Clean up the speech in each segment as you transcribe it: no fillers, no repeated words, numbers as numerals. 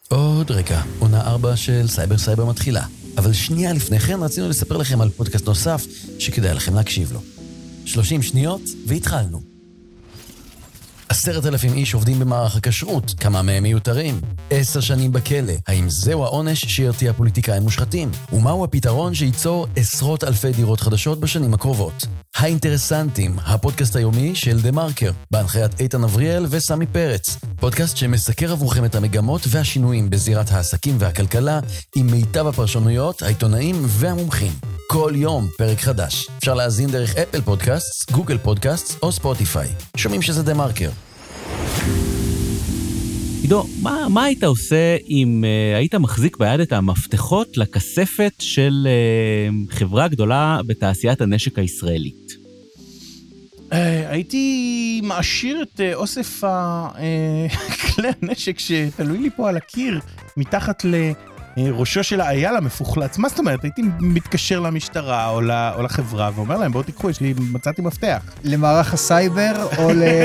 עוד רגע, עונה 4 של סייבר מתחילה. אבל שנייה לפני כן רצינו לספר לכם על פודקאסט נוסף שכדאי לכם להקשיב לו. 30 שניות והתחלנו. 10,000 איש עובדים במערך הכשרות, כמה מהם מיותרים. 10 שנים בכלא, האם זהו העונש שירתיע פוליטיקאים מושחתים? ומהו הפתרון שייצור עשרות אלפי דירות חדשות בשנים הקרובות? האינטרסנטים, הפודקאסט היומי של דה מרקר, בהנחיית איתן אבריאל וסמי פרץ. פודקאסט שמסקר עבורכם את המגמות והשינויים בזירת העסקים והכלכלה, עם מיטב הפרשנויות, העיתונאים והמומחים. כל יום פרק חדש. אפשר להזין דרך אפל פודקאסט, גוגל פודקאסט או ספוטיפיי. שומעים שזה דה מרקר. עידו, מה היית עושה אם היית מחזיק ביד את המפתחות לכספת של חברה גדולה בתעשיית הנשק הישראלית? הייתי מעשיר את אוסף כלי הנשק שתלוי לי פה על הקיר, מתחת לראשו של האייל המפוחלץ. מה זאת אומרת? הייתי מתקשר למשטרה או לחברה ואומר להם, בואו תיקחו, מצאתי מפתח. למערך הסייבר או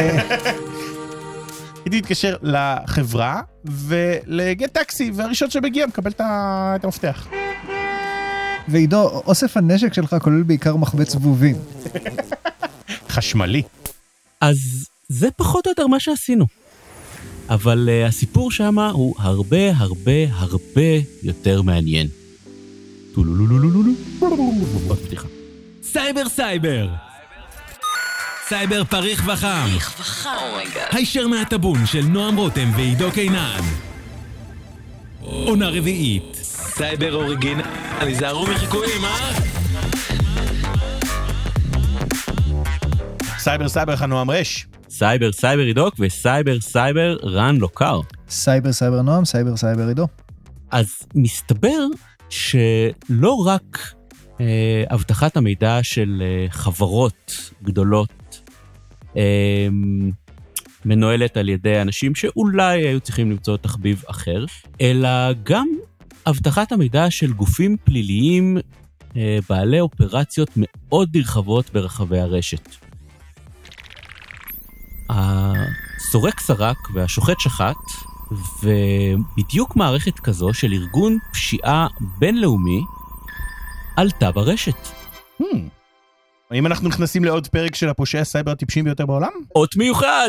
הייתי מתקשר לחברה ולגט טקסי, והראשון שמגיע מקבל את המפתח. ועידו, אוסף הנשק שלך כולל בעיקר מחבץ זבובים. חשמלי. אז זה פחות או יותר מה שעשינו. אבל הסיפור שמה הוא הרבה הרבה הרבה יותר מעניין. סייבר. סייבר פריך וחם. הישר מהטבון של נועם רותם ועידו קינן. עונה רביעית. סייבר אוריגינלי, זהרו מחיקויים, סייבר חנועם רש. סייבר עידוק וסייבר רן לוקר. סייבר נועם, סייבר עידו. אז מסתבר שלא רק הבטחת המידע של חברות גדולות מנוהלת על ידי אנשים שאולי היו צריכים למצוא תחביב אחר, אלא גם הבטחת המידע של גופים פליליים בעלי אופרציות מאוד נרחבות ברחבי הרשת. הסורק סרק והשוחט שחט, ובדיוק מערכת כזו של ארגון פשיעה בינלאומי עלתה ברשת. האם אנחנו נכנסים לעוד פרק של הפושעי הסייבר הטיפשים ביותר בעולם? אות מיוחד!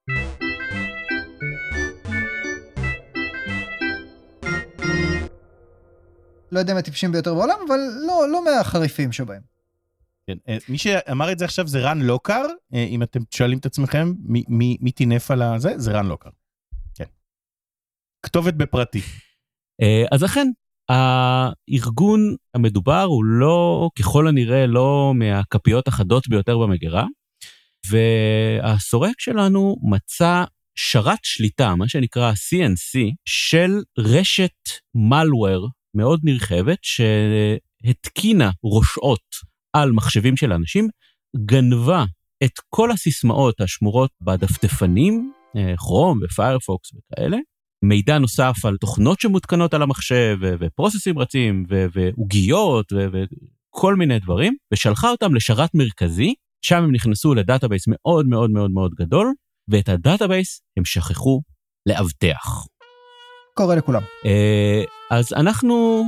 לא יודע אם הטיפשים ביותר בעולם, אבל לא מהחריפים שבהם. כן, מי שאמר את זה עכשיו זה רן לוקר, אם אתם שואלים את עצמכם מי תינף על זה, זה רן לוקר. כן. כתובת בפרטי. אז אכן, הארגון המדובר הוא לא, ככל הנראה, לא מהכפיות החדות ביותר במגירה, והסורק שלנו מצא שרת שליטה, מה שנקרא CNC, של רשת מלוור מאוד נרחבת, שהתקינה ראשות על מחשבים של אנשים, גנבה את כל הסיסמאות השמורות בדפדפנים, כרום ופיירפוקס וכאלה, מידע נוסף על תוכנות שמותקנות על המחשב, ופרוססים רצים, ועוגיות, וכל מיני דברים, ושלחה אותם לשרת מרכזי, שם הם נכנסו לדאטאבייס מאוד מאוד מאוד מאוד גדול, ואת הדאטאבייס הם שכחו לאבטח. קורה לכולם. אז אנחנו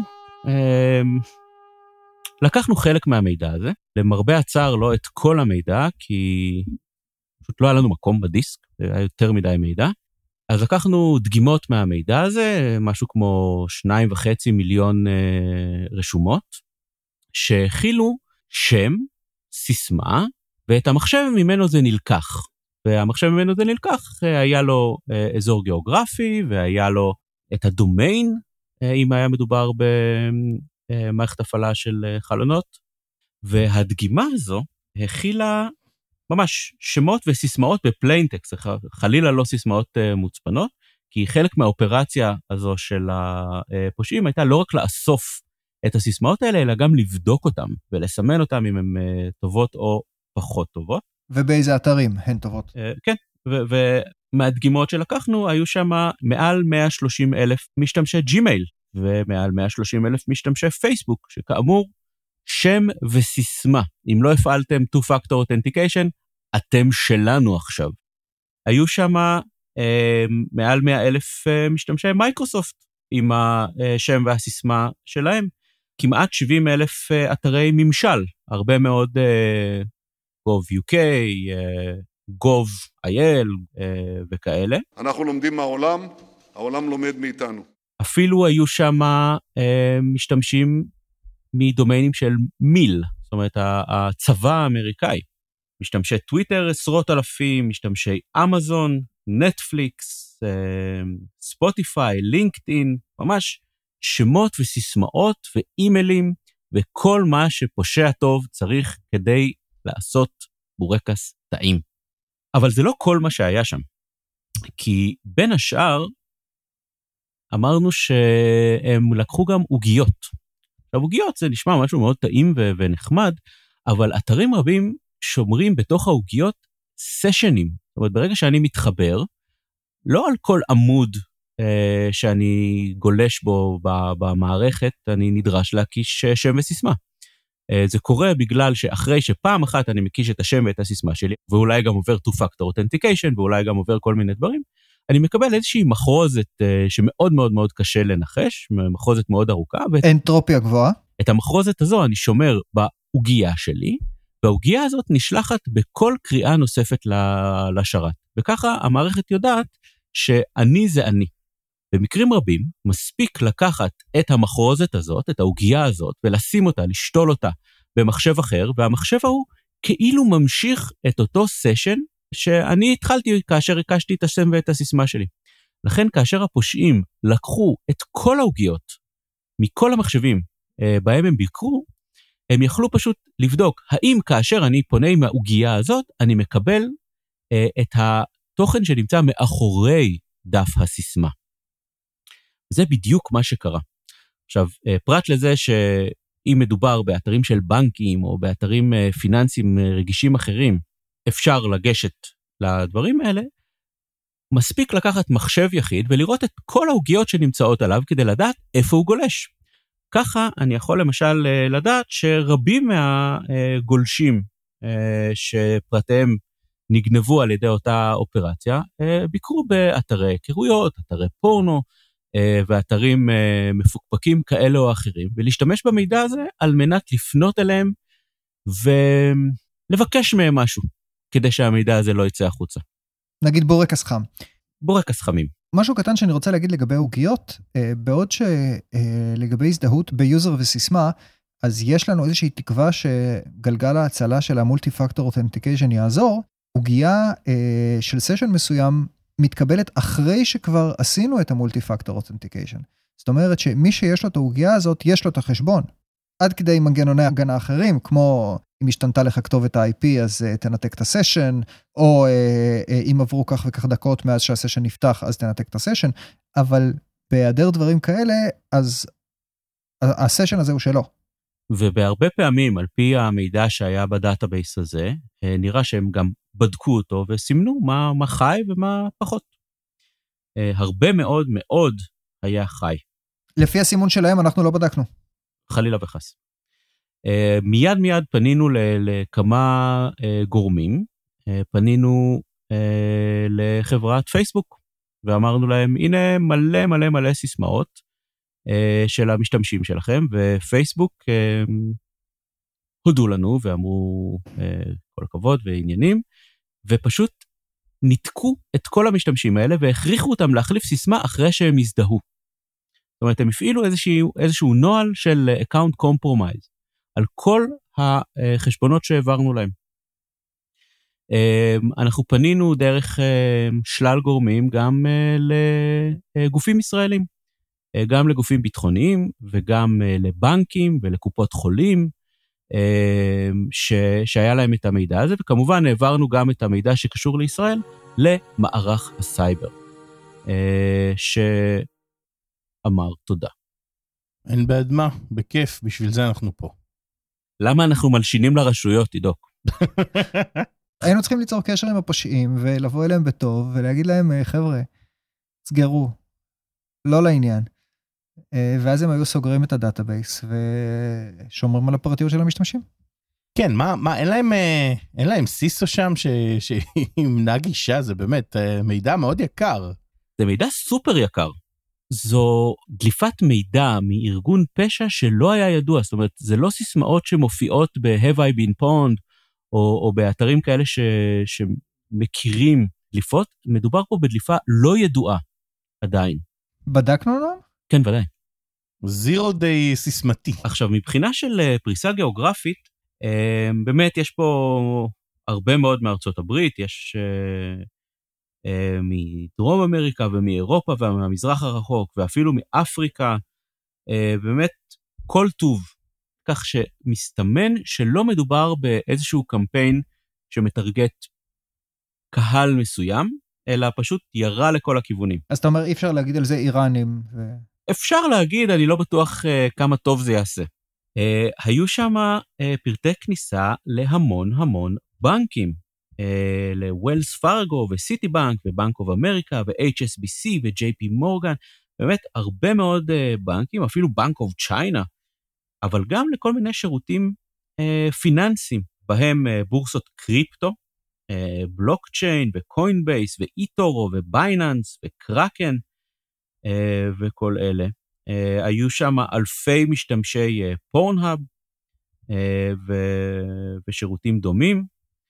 לקחנו חלק מהמידע הזה, למרבה הצער לא את כל המידע, כי פשוט לא היה לנו מקום בדיסק, היה יותר מדי מידע, אז לקחנו דגימות מהמידע הזה, משהו כמו 2.5 מיליון רשומות, שהכילו שם, סיסמה, ואת המחשב ממנו זה נלקח. והמחשב ממנו זה נלקח, היה לו אזור גיאוגרפי, והיה לו את הדומיין, אם היה מדובר במערכת הפעלה של חלונות, והדגימה הזו הכילה ממש שמות וסיסמאות בפליינטקסט, חלילה לא סיסמאות מוצפנות, כי חלק מהאופרציה הזו של הפושעים הייתה לא רק לאסוף את הסיסמאות האלה, אלא גם לבדוק אותם, ולסמן אותם אם הן טובות או פחות טובות. ובאיזה אתרים הן טובות? כן, ומהדגימות שלקחנו, היו שם מעל 130,000 משתמשי ג'ימייל, ומעל 130,000 משתמשי פייסבוק, שכאמור, שם וסיסמה. אם לא הפעלתם 2-Factor Authentication, אתם שלנו עכשיו. היו שם מעל 100,000 משתמשי מייקרוסופט, עם השם והסיסמה שלהם. כמעט 70,000 אתרי ממשל, הרבה מאוד gov.uk, gov.il וכאלה. אנחנו לומדים מהעולם, העולם לומד מאיתנו. אפילו היו שם משתמשים מדומיינים של מיל, זאת אומרת הצבא האמריקאי. משתמשי טוויטר 10,000, משתמשי אמזון, נטפליקס, ספוטיפיי, לינקדאין, ממש שמות וסיסמאות ואימיילים וכל מה שפושע טוב צריך כדי לעשות בורקס טעים. אבל זה לא כל מה שהיה שם. כי בין השאר אמרנו שהם לקחו גם עוגיות. עכשיו עוגיות זה נשמע משהו מאוד טעים ונחמד, אבל אתרים רבים שומרים בתוך העוגיות סשנים. זאת אומרת, ברגע שאני מתחבר, לא על כל עמוד שאני גולש בו במערכת, אני נדרש להקיש שם וסיסמה. זה קורה בגלל שאחרי שפעם אחת אני מקיש את השם ואת הסיסמה שלי, ואולי גם עובר two-factor authentication, ואולי גם עובר כל מיני דברים, אני מקבל איזושהי מחרוזת שמאוד מאוד מאוד קשה לנחש, מחרוזת מאוד ארוכה. אנטרופיה גבוהה. את המחרוזת הזו אני שומר בעוגיה שלי, והעוגיה הזאת נשלחת בכל קריאה נוספת לשרת. וככה המערכת יודעת שאני זה אני. במקרים רבים מספיק לקחת את המחרוזת הזאת, את העוגיה הזאת, ולשים אותה, לשתול אותה במחשב אחר, והמחשב ההוא כאילו ממשיך את אותו סשן שאני התחלתי כאשר הקשתי את השם ואת הסיסמה שלי. לכן כאשר הפושעים לקחו את כל העוגיות מכל המחשבים בהם הם ביקרו, הם יכלו פשוט לבדוק האם כאשר אני פונה עם העוגיה הזאת, אני מקבל את התוכן שנמצא מאחורי דף הסיסמה. זה בדיוק מה שקרה. עכשיו, פרט לזה שאם מדובר באתרים של בנקים או באתרים פיננסיים רגישים אחרים, אפשר לגשת לדברים האלה, מספיק לקחת מחשב יחיד ולראות את כל העוגיות שנמצאות עליו כדי לדעת איפה הוא גולש. ככה אני יכול למשל לדעת שרבים מהגולשים שפרטיהם נגנבו על ידי אותה אופרציה, ביקרו באתרי היכרויות, אתרי פורנו, ואתרים מפוקפקים כאלה או אחרים, ולהשתמש במידע הזה על מנת לפנות אליהם ולבקש מהם משהו, כדי שהמידע הזה לא יצא החוצה. נגיד בורקס חם. בורקס חמים. משהו קטן שאני רוצה להגיד לגבי עוגיות, בעוד שלגבי הזדהות ביוזר וסיסמה, אז יש לנו איזושהי תקווה שגלגל ההצלה של המולטי-פקטור אותנטיקיישן יעזור, עוגיה של סשן מסוים מתקבלת אחרי שכבר עשינו את המולטי-פקטור אותנטיקיישן. זאת אומרת שמי שיש לו את העוגיה הזאת, יש לו את החשבון. עד כדי מנגנוני הגנה אחרים, כמו אם השתנתה לך כתובת ה-IP, אז תנתק את הסשן, או אם עברו כך וכך דקות מאז שהסשן נפתח, אז תנתק את הסשן, אבל בהיעדר דברים כאלה, אז הסשן הזה הוא שלו. ובהרבה פעמים, על פי המידע שהיה בדאטאבייס הזה, נראה שהם גם בדקו אותו וסימנו מה חי ומה פחות. הרבה מאוד מאוד היה חי. לפי הסימון שלהם אנחנו לא בדקנו. חלילה וחס. מיד פנינו לכמה גורמים, פנינו לחברת פייסבוק, ואמרנו להם, הנה מלא סיסמאות של המשתמשים שלכם, ופייסבוק הודו לנו ואמרו כל הכבוד ועניינים, ופשוט ניתקו את כל המשתמשים האלה, והכריחו אותם להחליף סיסמה אחרי שהם הזדהו. זאת אומרת, הם הפעילו איזשהו נוהל של account compromise, על כל החשבונות שהעברנו להם. אנחנו פנינו דרך שלל גורמים גם לגופים ישראלים, גם לגופים ביטחוניים, וגם לבנקים ולקופות חולים, שהיה להם את המידע הזה, וכמובן העברנו גם את המידע שקשור לישראל למערך הסייבר, שאמר תודה. אין בעד מה, בכיף, בשביל זה אנחנו פה. למה אנחנו מלשינים לרשויות, תדוק? היינו צריכים ליצור קשר עם הפושעים, ולבוא אליהם בטוב, ולהגיד להם, חבר'ה, סגרו, לא לעניין. ואז הם היו סוגרים את הדאטאבייס, ושומרים על הפרטיות של המשתמשים. כן, מה, אין להם סיסו שם, שימנע גישה, זה באמת מידע מאוד יקר. זה מידע סופר יקר. זו דליפת מידע מארגון פשע שלא היה ידוע, זאת אומרת, זה לא סיסמאות שמופיעות ב-Have I been pwned, או באתרים כאלה שמכירים דליפות, מדובר פה בדליפה לא ידועה עדיין. בדקנו לו? כן, ודאי. זירו די סיסמתי. עכשיו, מבחינה של פריסה גיאוגרפית, באמת יש פה הרבה מאוד מארצות הברית, יש מדרום אמריקה ומאירופה ומהמזרח הרחוק, ואפילו מאפריקה, באמת כל טוב, כך שמסתמן שלא מדובר באיזשהו קמפיין שמטרגט קהל מסוים, אלא פשוט ירה לכל הכיוונים. אז אתה אומר, אי אפשר להגיד על זה איראנים. אפשר להגיד, אני לא בטוח כמה טוב זה יעשה. היו שם פרטי כניסה להמון בנקים, לווילס פארגו וסיטי בנק ובנק אוף אמריקה ו-HSBC ו-JP מורגן, באמת הרבה מאוד בנקים, אפילו בנק אוף צ'יינה, אבל גם לכל מיני שירותים פיננסיים, בהם בורסות קריפטו, בלוקצ'יין וקוינבייס ואיטורו ובייננס וקרקן וכל אלה. היו שם אלפי משתמשי פורנהאב ושירותים דומים.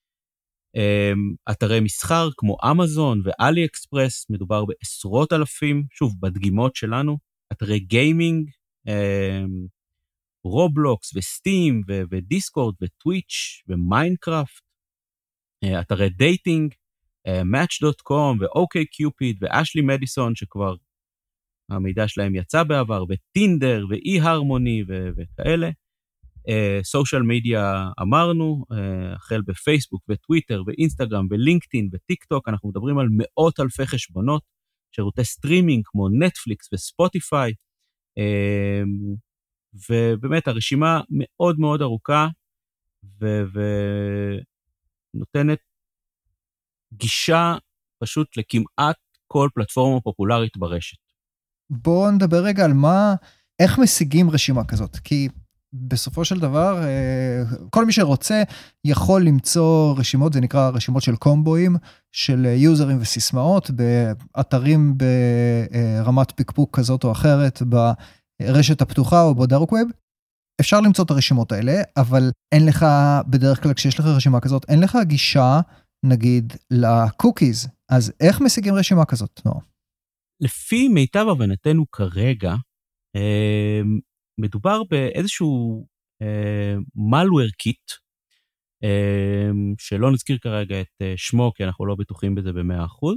אתרי מסחר כמו אמזון ואלי אקספרס, מדובר בעשרות אלפים, שוב, בדגימות שלנו. אתרי גיימינג, רובלוקס וסטים ודיסקורד וטוויץ' ומיינקראפט. אתרי דייטינג, Match.com ו-OK Cupid ואשלי מדיסון, שכבר המידע שלהם יצא בעבר, וטינדר ואי-הרמוני וכאלה. סושיאל מדיה אמרנו, החל בפייסבוק וטוויטר ואינסטגרם ולינקדאין וטיק טוק, אנחנו מדברים על מאות אלפי חשבונות, שירותי סטרימינג כמו נטפליקס וספוטיפיי, ובאמת הרשימה מאוד מאוד ארוכה, ונותנת גישה פשוט לכמעט כל פלטפורמה פופולרית ברשת. בואו נדבר רגע על איך משיגים רשימה כזאת, כי בסופו של דבר, כל מי שרוצה יכול למצוא רשימות, זה נקרא רשימות של קומבואים, של יוזרים וסיסמאות, באתרים ברמת פיקפוק כזאת או אחרת, ברשת הפתוחה או בדארק ווב. אפשר למצוא את הרשימות האלה, אבל אין לך, בדרך כלל כשיש לך רשימה כזאת, אין לך גישה, נגיד, לקוקיז. אז איך משיגים רשימה כזאת, נועם? לפי מיטב הבנתנו כרגע, מדובר באיזשהו malware kit, שלא נזכיר כרגע את שמו, כי אנחנו לא בטוחים בזה ב100%,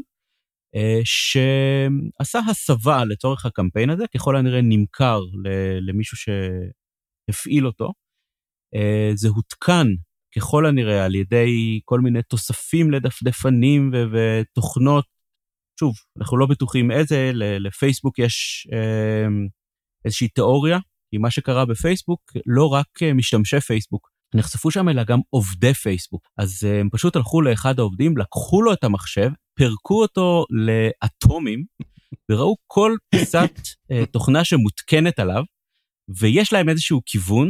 שעשה הסבה לצורך הקמפיין הזה, ככל הנראה נמכר למישהו שהפעיל אותו. זה הותקן ככל הנראה על ידי כל מיני תוספים לדפדפנים ותוכנות. שוב, אנחנו לא בטוחים איזה, לפייסבוק יש איזושהי תיאוריה, כי מה שקרה בפייסבוק, לא רק משתמשי פייסבוק, נחשפו שם אלא גם עובדי פייסבוק. אז הם פשוט הלכו לאחד העובדים, לקחו לו את המחשב, פרקו אותו לאטומים, וראו כל פיסת תוכנה שמותקנת עליו, ויש להם איזשהו כיוון,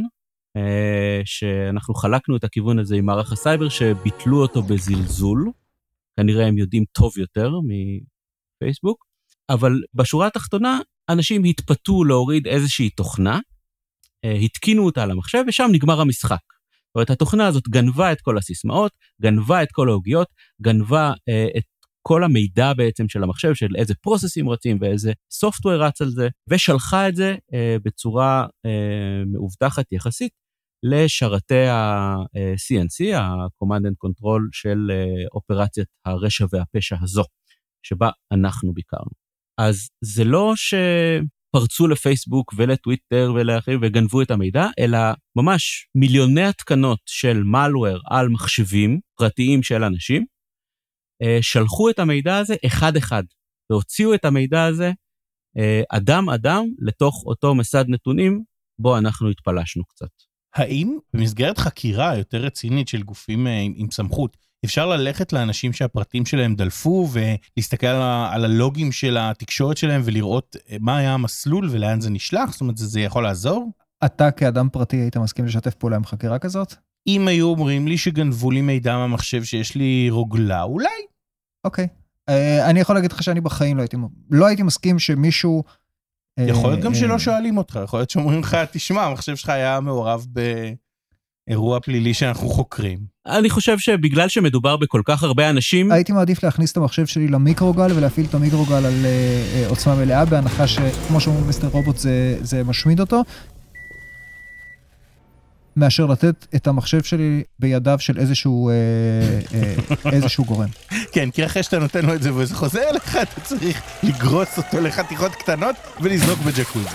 שאנחנו חלקנו את הכיוון הזה עם מערך הסייבר, שביטלו אותו בזלזול, כנראה הם יודעים טוב יותר מפייסבוק, אבל בשורה התחתונה, אנשים התפתו להוריד איזושהי תוכנה, התקינו אותה על המחשב, ושם נגמר המשחק. זאת אומרת, התוכנה הזאת גנבה את כל הסיסמאות, גנבה את כל ההוגיות, גנבה את כל המידע בעצם של המחשב, של איזה פרוססים רצים ואיזה סופטוור רץ על זה, ושלחה את זה בצורה מאובטחת יחסית, לשרתי ה-CNC, ה-Command and Control של אופרציית הרשע והפשע הזו, שבה אנחנו ביקרנו. אז זה לא שפרצו לפייסבוק ולטוויטר ולאחרים וגנבו את המידע, אלא ממש מיליוני התקנות של malware על מחשבים פרטיים של אנשים, שלחו את המידע הזה אחד-אחד, והוציאו את המידע הזה אדם-אדם לתוך אותו מסד נתונים, בו אנחנו התפלשנו קצת. האם במסגרת חקירה יותר רצינית של גופים עם סמכות, אפשר ללכת לאנשים שהפרטים שלהם דלפו, ולהסתכל על הלוגים של התקשורת שלהם, ולראות מה היה המסלול ולאן זה נשלח? זאת אומרת, זה יכול לעזור? אתה כאדם פרטי היית מסכים לשתף פעולה עם חקירה כזאת? אם היו אומרים לי שגנבו לי מידע מהמחשב שיש לי רוגלה, אולי. אוקיי. אני יכול להגיד לך שאני בחיים לא הייתי מסכים שמישהו יכול להיות גם שלא שואלים אותך, יכול להיות שאומרים לך, תשמע, המחשב שלך היה מעורב באירוע פלילי שאנחנו חוקרים. אני חושב שבגלל שמדובר בכל כך הרבה אנשים... הייתי מעדיף להכניס את המחשב שלי למיקרוגל, ולהפעיל את המיקרוגל על עוצמה מלאה, בהנחה שכמו שאומרים מיסטר רובוט זה משמיד אותו, מאשר לתת את המחשב שלי בידיו של איזשהו גורם. כן, כי אחרי שאתה נותן לו את זה וזה חוזר אליך, אתה צריך לגרוס אותו לחתיכות קטנות ולזרוק בג'קוזי.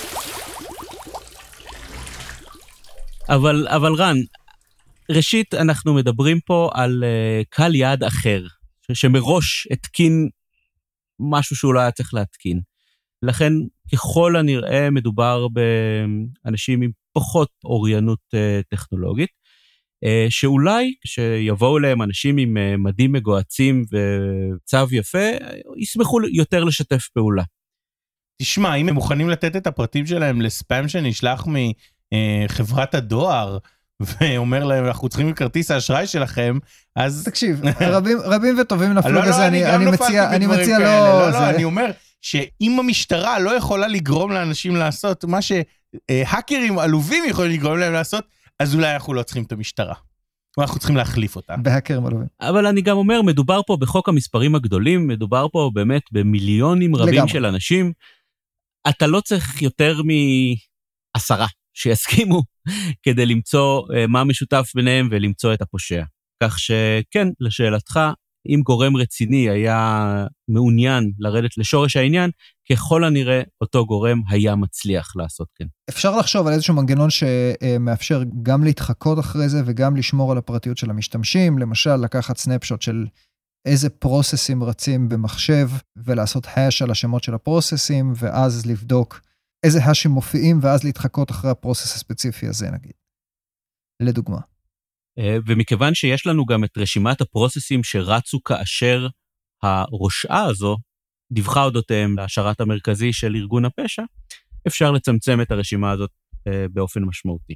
אבל רן, ראשית אנחנו מדברים פה על קהל יעד אחר, שמראש התקין משהו שהוא לא היה צריך להתקין. לכן ככל הנראה מדובר באנשים עם פחות אוריינות טכנולוגית, שאולי כשיבואו אליהם אנשים עם מדים מגועצים וצו יפה, ישמחו יותר לשתף פעולה. תשמע, אם הם מוכנים לתת את הפרטים שלהם לספאם שנשלח מחברת הדואר, ואומר להם, אנחנו צריכים כרטיס האשראי שלכם, אז... תקשיב, רבים וטובים נפלו בזה, אני מציע לא, אני אומר שאם המשטרה לא יכולה לגרום לאנשים לעשות מה שהאקרים עלובים יכולים לגרום להם לעשות, אז אולי אנחנו לא צריכים את המשטרה. אנחנו צריכים להחליף אותה. בהאקרים עלובים. אבל אני גם אומר, מדובר פה בחוק המספרים הגדולים, מדובר פה באמת במיליונים רבים של אנשים, אתה לא צריך יותר מ10 שיסכימו כדי למצוא מה משותף ביניהם ולמצוא את הפושע. כך שכן, לשאלתך, אם גורם רציני היה מעוניין לרדת לשורש העניין, ככל הנראה אותו גורם היה מצליח לעשות כן. אפשר לחשוב על איזשהו מנגנון שמאפשר גם להתחקות אחרי זה וגם לשמור על הפרטיות של המשתמשים, למשל לקחת סנפשוט של איזה פרוססים רצים במחשב, ולעשות הש על השמות של הפרוססים, ואז לבדוק איזה השם מופיעים, ואז להתחקות אחרי הפרוסס הספציפי הזה נגיד. לדוגמה. ומכיוון שיש לנו גם את רשימת הפרוססים שרצו כאשר הראשה הזו דיווחה אודותיהם להשרת המרכזי של ארגון הפשע, אפשר לצמצם את הרשימה הזאת באופן משמעותי.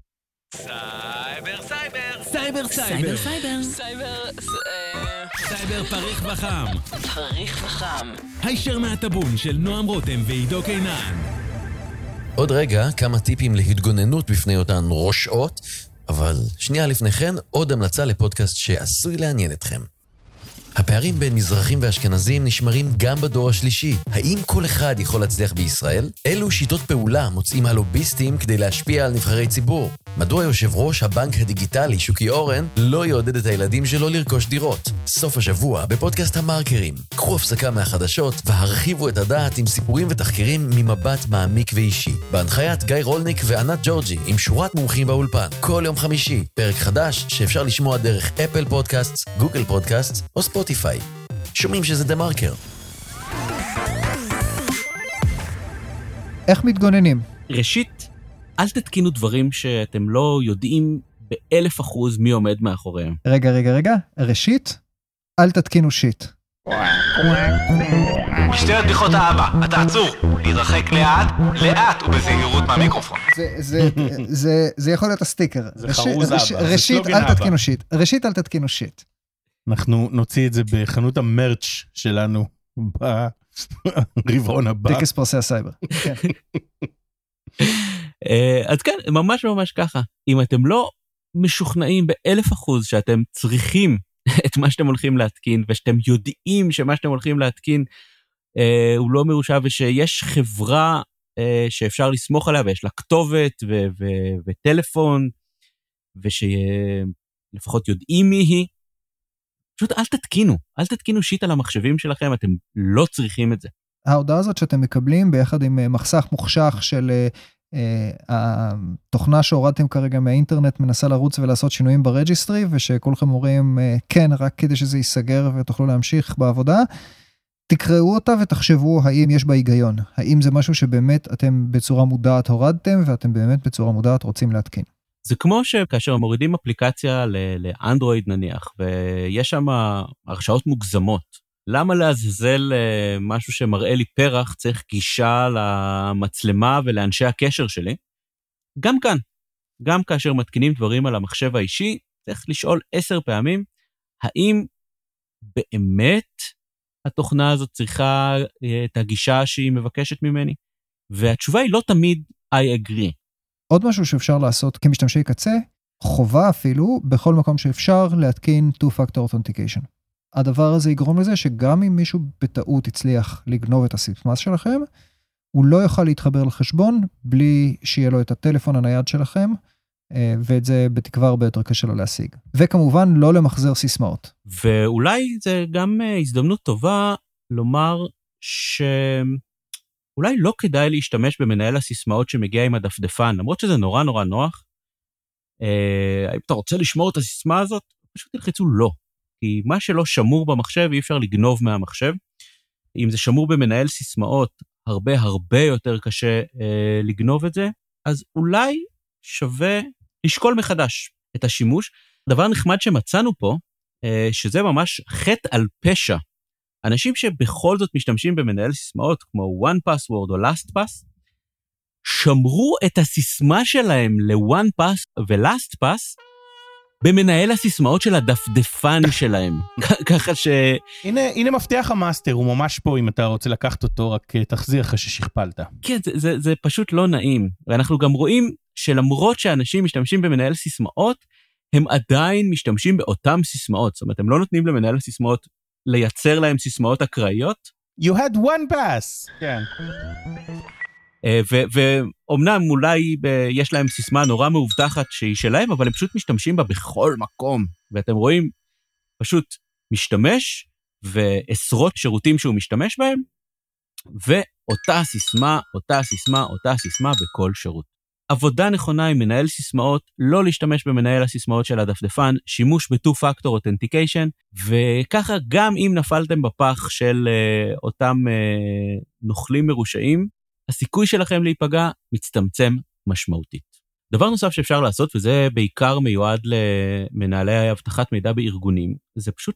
סייבר פריך וחם. הישר מהטבון של נועם רותם ועידו קינן. עוד רגע כמה טיפים להתגוננות בפני אותן ראשות, אבל שנייה לפני כן עוד המלצה לפודקאסט שעשוי לעניין אתכם. הפערים בין מזרחים ואשכנזים נשמרים גם בדור השלישי. האם כל אחד יכול להצליח בישראל? אילו שיטות פעולה מוצאים הלוביסטים כדי להשפיע על נבחרי ציבור? מדוע יושב ראש הבנק הדיגיטלי שוקי אורן לא יעודד את הילדים שלו לרכוש דירות? סוף השבוע בפודקאסט המרקרים. קחו הפסקה מהחדשות והרחיבו את הדעת עם סיפורים ותחקירים ממבט מעמיק ואישי. בהנחיית גיא רולניק וענת ג'ורג'י עם שורת מומחים באולפן. כל יום חמישי, פרק חדש שאפשר לשמוע דרך אפל פודקאסט, גוגל פודקאסט או ספוטיפיי. שומעים שזה דה מרקר. איך מתגוננים? ראשית, אל תתקינו דברים שאתם לא יודעים ב1,000% מי עומד מאחוריהם. רגע. ראשית, אל תתקינו שיט. משטרת בדיחות האבא, אתה עצור. להתרחק לאט ובזהירות מהמיקרופון. זה יכול להיות הסטיקר. זה חרוז אבא, זה ראשית, אל תתקינו שיט. אנחנו נוציא את זה בחנות המרץ' שלנו ברבעון הבא. טקס פרסי הסייבר. אז כן, ממש ככה. אם אתם לא משוכנעים ב1,000% שאתם צריכים את מה שאתם הולכים להתקין, ושאתם יודעים שמה שאתם הולכים להתקין הוא לא מרושע, ושיש חברה שאפשר לסמוך עליה, ויש לה כתובת וטלפון, ושלפחות יודעים מי היא, פשוט אל תתקינו שיט על המחשבים שלכם, אתם לא צריכים את זה. ההודעה הזאת שאתם מקבלים ביחד עם מחסך מוחשך של התוכנה שהורדתם כרגע מהאינטרנט מנסה לרוץ ולעשות שינויים ברג'יסטרי, ושכולכם אומרים כן, רק כדי שזה ייסגר ותוכלו להמשיך בעבודה, תקראו אותה ותחשבו האם יש בה היגיון, האם זה משהו שבאמת אתם בצורה מודעת הורדתם, ואתם באמת בצורה מודעת רוצים להתקין. זה כמו שכאשר מורידים אפליקציה לאנדרואיד נניח, ויש שם הרשאות מוגזמות, למה להזזל משהו שמראה לי פרח, צריך גישה למצלמה ולאנשי הקשר שלי? גם כאן, גם כאשר מתקינים דברים על המחשב האישי, צריך לשאול 10 פעמים, האם באמת התוכנה הזאת צריכה את הגישה שהיא מבקשת ממני? והתשובה היא לא תמיד I agree. עוד משהו שאפשר לעשות כמשתמשי קצה, חובה אפילו, בכל מקום שאפשר להתקין Two-Factor Authentication. הדבר הזה יגרום לזה שגם אם מישהו בטעות הצליח לגנוב את הסיסמה שלכם, הוא לא יוכל להתחבר לחשבון בלי שיהיה לו את הטלפון הנייד שלכם, ואת זה בתקווה הרבה יותר קשה לו להשיג. וכמובן לא למחזר סיסמאות. ואולי זה גם הזדמנות טובה לומר שאולי לא כדאי להשתמש במנהל הסיסמאות שמגיע עם הדפדפן, למרות שזה נורא נורא נוח. אם אתה רוצה לשמור את הסיסמה הזאת, פשוט תלחצו לא. כי מה שלא שמור במחשב אי אפשר לגנוב מהמחשב. אם זה שמור במנהל סיסמאות, הרבה יותר קשה לגנוב את זה, אז אולי שווה לשקול מחדש את השימוש. דבר נחמד שמצאנו פה, שזה ממש חטא על פשע. אנשים שבכל זאת משתמשים במנהל סיסמאות, כמו OnePassword או LastPass, שמרו את הסיסמה שלהם ל-OnePass ו-LastPass, במנהל הסיסמאות של הדפדפן שלהם. ככה ש... הנה מפתח המאסטר, הוא ממש פה אם אתה רוצה לקחת אותו, רק תחזיר אחרי ששכפלת. כן, זה פשוט לא נעים. ואנחנו גם רואים שלמרות שאנשים משתמשים במנהל סיסמאות, הם עדיין משתמשים באותם סיסמאות. זאת אומרת, הם לא נותנים למנהל הסיסמאות לייצר להם סיסמאות אקראיות. You had one pass. כן. ואומנם אולי יש להם סיסמה נורא מאובטחת שהיא שלהם, אבל הם פשוט משתמשים בה בכל מקום. ואתם רואים, פשוט משתמש, ועשרות שירותים שהוא משתמש בהם, ואותה סיסמה בכל שירות. עבודה נכונה עם מנהל סיסמאות, לא להשתמש במנהל הסיסמאות של הדפדפן, שימוש ב-Two-Factor Authentication, וככה גם אם נפלתם בפח של אותם נוכלים מרושעים, הסיכוי שלכם להיפגע מצטמצם משמעותית. דבר נוסף שאפשר לעשות, וזה בעיקר מיועד למנהלי אבטחת מידע בארגונים, זה פשוט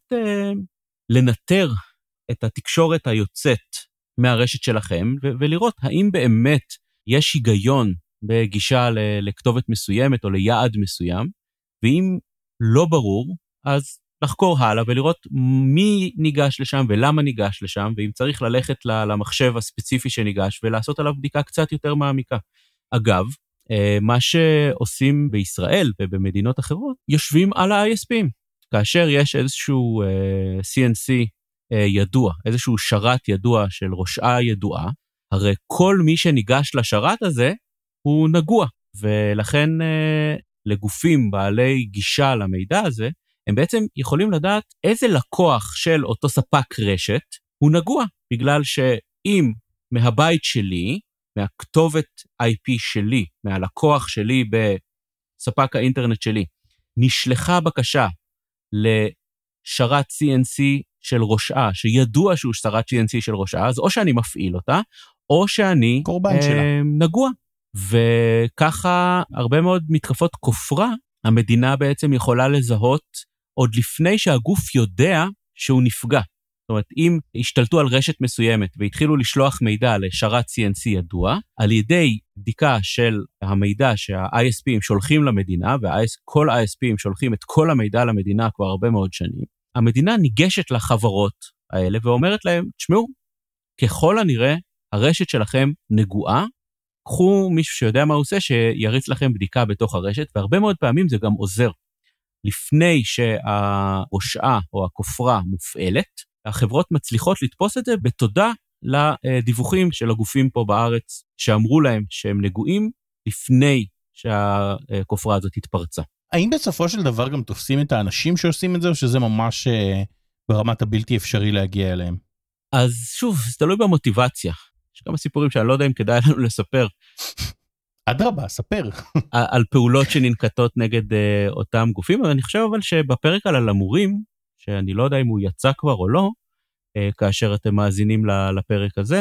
לנטר את התקשורת היוצאת מהרשת שלכם, ולראות האם באמת יש היגיון בגישה לכתובת מסוימת או ליעד מסוים, ואם לא ברור, אז לחקור הלאה ולראות מי ניגש לשם ולמה ניגש לשם, ואם צריך ללכת למחשב הספציפי שניגש ולעשות עליו בדיקה קצת יותר מעמיקה. אגב, מה שעושים בישראל ובמדינות אחרות, יושבים על ה-ISPים. כאשר יש איזשהו CNC ידוע, איזשהו שרת ידוע של ראשה ידועה, הרי כל מי שניגש לשרת הזה הוא נגוע, ולכן לגופים בעלי גישה למידע הזה, הם בעצם יכולים לדעת איזה לקוח של אותו ספק רשת הוא נגוע, בגלל שאם מהבית שלי, מהכתובת IP שלי, מהלקוח שלי בספק האינטרנט שלי, נשלחה בקשה לשרת CNC של ראשה, שידוע שהוא שרת CNC של ראשה, אז או שאני מפעיל אותה, או שאני נגוע. וככה הרבה מאוד מתקפות כופרה, המדינה בעצם יכולה לזהות עוד לפני שהגוף יודע שהוא נפגע. זאת אומרת, אם השתלטו על רשת מסוימת והתחילו לשלוח מידע לשרת CNC ידוע, על ידי בדיקה של המידע שה-ISPים שולחים למדינה, וכל ה-ISPים שולחים את כל המידע למדינה כבר הרבה מאוד שנים, המדינה ניגשת לחברות האלה ואומרת להם, תשמעו, ככל הנראה הרשת שלכם נגועה, קחו מישהו שיודע מה הוא עושה, שיריץ לכם בדיקה בתוך הרשת, והרבה מאוד פעמים זה גם עוזר. לפני שהראשה או הכופרה מופעלת, החברות מצליחות לתפוס את זה בתודה לדיווחים של הגופים פה בארץ, שאמרו להם שהם נגועים לפני שהכופרה הזאת התפרצה. האם בסופו של דבר גם תופסים את האנשים שעושים את זה, או שזה ממש ברמת הבלתי אפשרי להגיע אליהם? אז שוב, זה תלוי במוטיבציה. יש כמה סיפורים שאני לא יודע אם כדאי לנו לספר. אדרבה, ספר. על פעולות שננקטות נגד אותם גופים, אבל אני חושב אבל שבפרק על הלמורים, שאני לא יודע אם הוא יצא כבר או לא, כאשר אתם מאזינים לפרק הזה,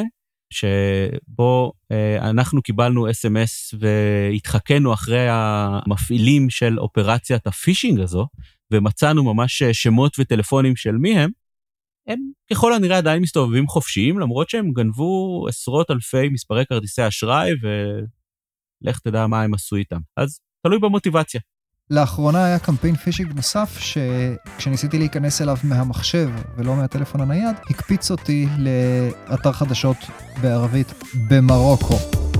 שבו אנחנו קיבלנו SMS והתחכנו אחרי המפעילים של אופרציית הפישינג הזו, ומצאנו ממש שמות וטלפונים של מי הם ככל הנראה עדיין מסתובבים חופשיים, למרות שהם גנבו עשרות אלפי מספרי כרטיסי אשראי, ולך תדע מה הם עשו איתם. אז תלוי במוטיבציה. לאחרונה היה קמפיין פישינג נוסף, שכשניסיתי להיכנס אליו מהמחשב ולא מהטלפון הנייד, הקפיץ אותי לאתר חדשות בערבית במרוקו.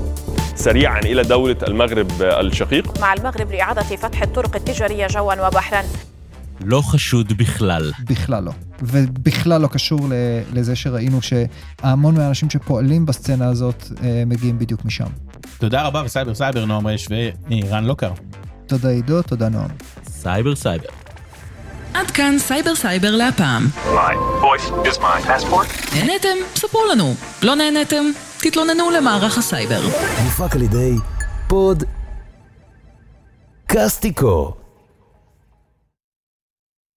سريعا إلى دولة المغرب الشقيق. مع المغرب لإعادة فتح الطرق التجارية جوا وبحرا. לא חשוד בכלל. בכלל לא. ובכלל לא קשור לזה שראינו שהמון מהאנשים שפועלים בסצנה הזאת מגיעים בדיוק משם. תודה רבה וסייבר סייבר, נועם רש ורן לוקר. תודה עידו, תודה נועם. סייבר סייבר. עד כאן סייבר סייבר להפעם. My voice is my passport. נהנתם? ספרו לנו. לא נהנתם? תתלוננו למערך הסייבר. מופק על ידי פוד קסטיקו.